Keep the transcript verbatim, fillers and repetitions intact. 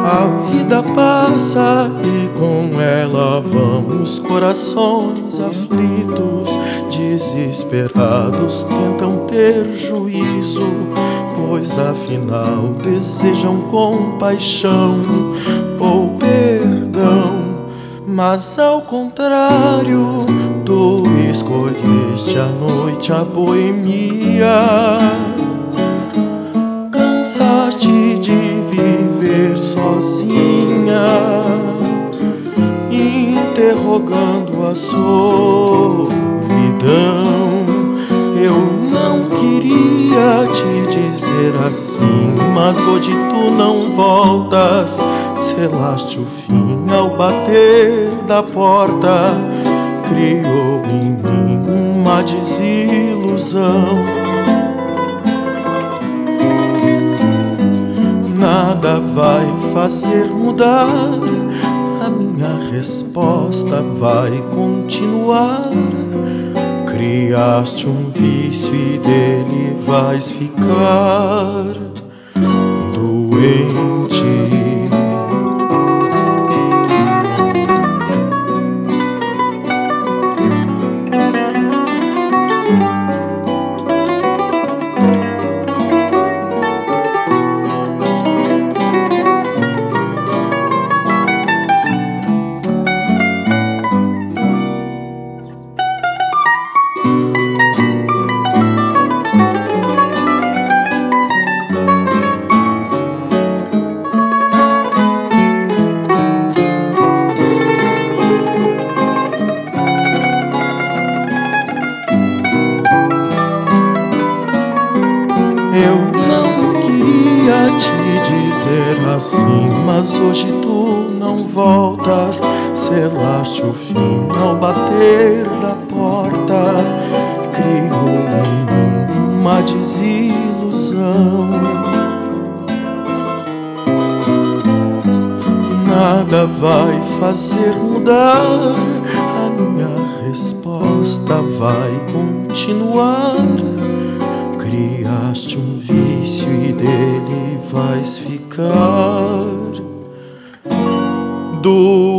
A vida passa e com ela vamos. Corações aflitos, desesperados, tentam ter juízo, pois afinal desejam compaixão ou perdão. Mas ao contrário, tu escolheste a noite, a boemia. Cansaste de viver sozinha, interrogando a solidão. Eu não queria te dizer assim, mas hoje tu não voltas. Selaste o fim ao bater da porta, criou em mim uma desilusão. Nada vai fazer mudar, a minha resposta vai continuar. Criaste um vício e dele vais ficar doente. Eu não queria te dizer assim, mas hoje tu não voltas. Selaste o fim ao bater da porta, criou em mim uma desilusão. Nada vai fazer mudar, a minha resposta vai continuar. Criaste um vício e dele vais ficar doente.